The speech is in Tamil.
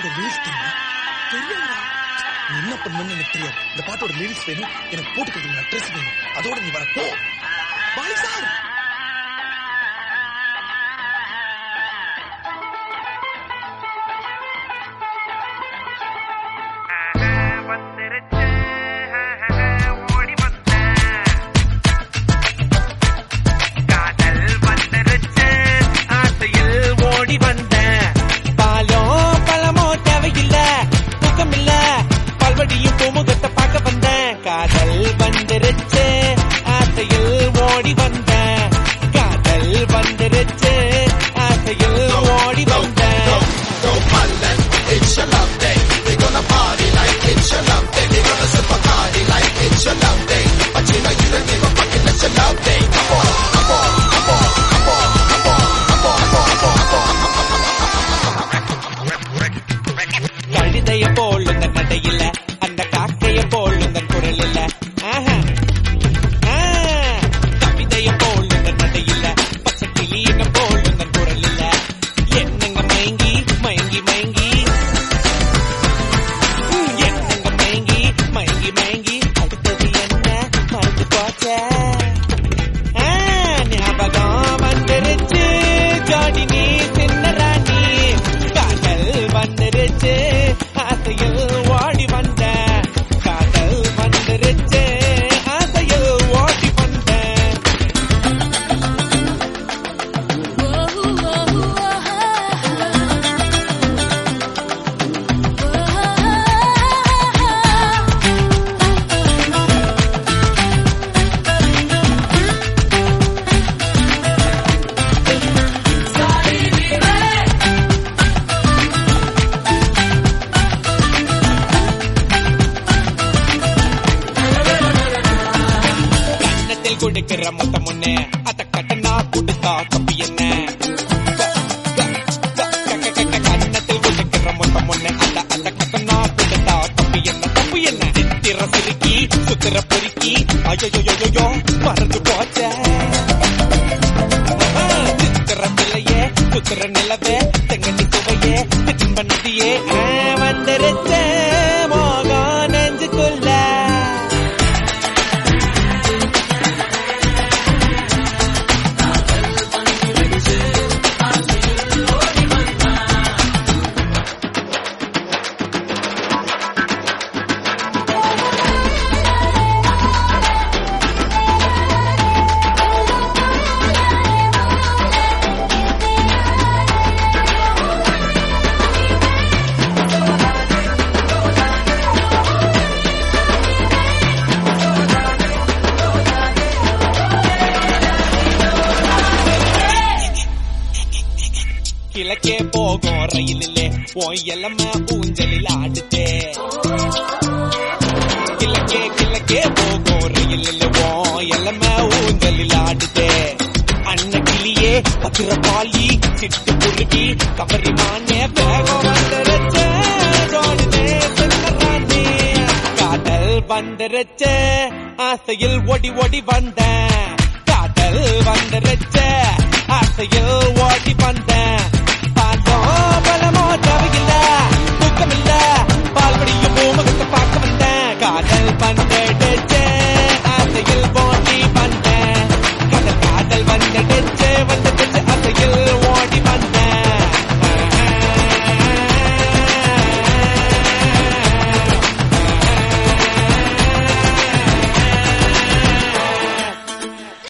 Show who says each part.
Speaker 1: பாட்டோட லிரிக்ஸ் தெரியுமா? தெரியுமா? நீ என்ன பண்ணணும்னு எனக்கு தெரியாது. இந்த பாட்டோட லிரிக்ஸ் வேணும், எனக்கு போட்டுக்கிறதுக்கு அட்ரஸ் வேணும். அதோட நீ வர போ. பாலி சார் கழுதைய போலுந்த நடையில அந்த காக்கைய போலுந்த குரல் இல்ல கவிதைய போலுந்த நடையில பச்சை கிளியின போலுந்த குரல் இல்ல என்னங்க மயங்கி மயங்கி மயங்கி என்னங்க மயங்கி மயங்கி மயங்கி அடுத்தது என்ன மறந்து போச்ச ஞாபகம் வந்துருச்சு ஜாடி நீ சின்ன ராணி காதல் வந்துருச்சு ஆசையில் ஓடி வந்த காதல் வந்துருச்சு ஆசையில் ஓடி வந்த கொடுக்கிற மொத்த முன்னே அத கட்டனா கொடுத்தா தப்பு என்ன கண்ணத்தில் கொடுக்கிற மொத்த முன்னே அத கட்டனா கொடுத்தா தப்பு என்ன சித்திர சிறுக்கி சுத்திர பொறுக்கி ஐயோ மறந்து போச்ச சித்திர பிள்ளையே சுத்திர நிலவே தெங்கட்டி சுவையே திம்ப நதியே வந்துருச்ச மோகம் நெஞ்சுக்குள்ள கிழக்கே போகும் ரயிலிலே ஓய் எல்லாமே ஊஞ்சலில் ஆடுதே கிழக்கே போகும் ரயிலிலே ஓய் எல்லாமே ஊஞ்சலில் ஆடுதே அண்ணன் கிளியே பத்திரபாளி சிட்டு குருவி கபரிமானே வேகம் வந்துருச்சே காதல் வந்துருச்சே ஆசையில் ஓடி ஓடி வந்தேன் காதல் வந்துருச்சே ஆசையில் ஓடி வந்தேன் பலமோ தேவையில்ல தூக்கமில்ல பால்படியும் பூமுகத்தை பார்க்க வந்தேன் காதல்